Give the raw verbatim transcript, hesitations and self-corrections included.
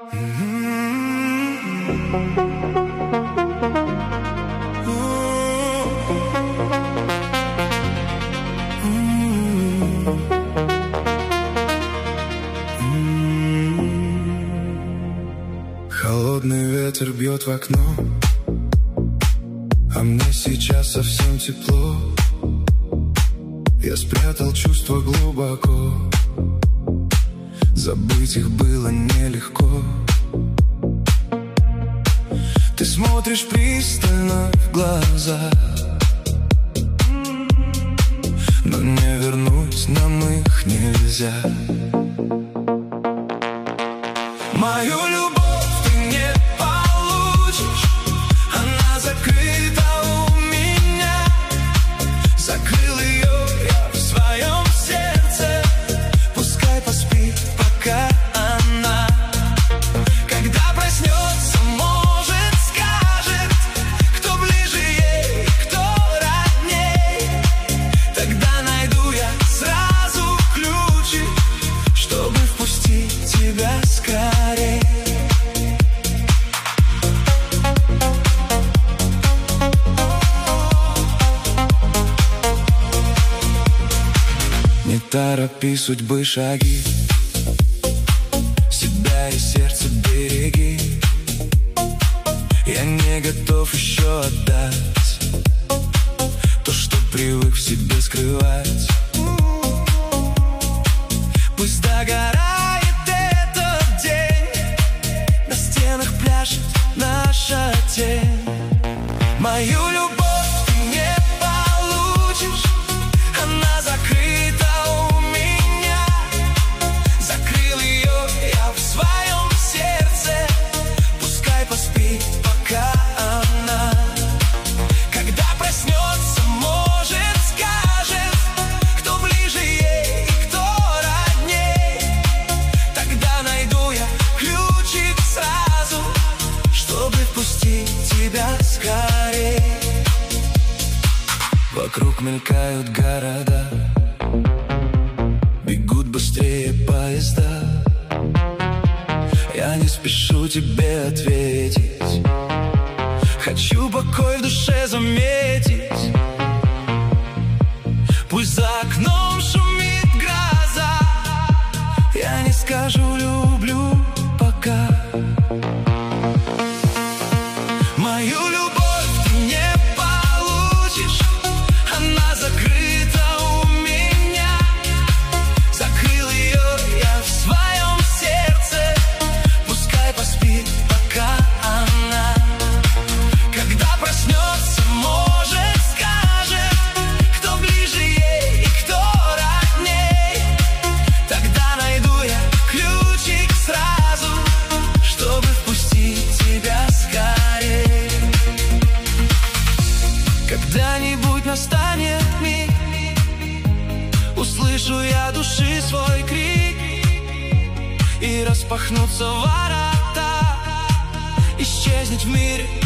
Холодный ветер бьет в окно, а мне сейчас совсем тепло. Я спрятал чувства глубоко, забыть их было нелегко. Ты смотришь пристально в глаза, но не вернуть нам их нельзя. Мою любовь ты не получишь, она закрыта у меня. Закрыл ее я в своем сердце, пускай поспит пока она. Когда проснется, может, скажет, кто ближе ей, кто родней. Тогда найду я сразу ключик, чтобы впустить тебя скорей. Не торопи судьбы шаги, себя и сердце береги. Я не готов еще отдать то, что привык в себе скрывать. Пусть догорает этот день, на стенах пляшет наша тень. Мою любовь ты не получишь, она закрыта у меня. Закрыл ее я в своем сердце, пускай поспит пока она. Когда проснется, может, скажет, кто ближе ей и кто родней. Тогда найду я ключик сразу, чтобы впустить тебя скорей. Вокруг мелькают города, бегут быстрее поезда. Я не спешу тебе ответить, хочу покой в душе заметить. Пусть за окном шумит гроза, я не скажу люблю пока. Мою любовь ты не получишь, она закрыта у меня. Закрыл ее я в своем сердце, пускай поспит пока она. Когда проснется, может, скажет, кто ближе ей и кто родней. Тогда найду я ключик сразу, чтобы впустить тебя скорей. Когда-нибудь настанет миг, услышу я души свой крик, и распахнутся ворота, исчезнет в мире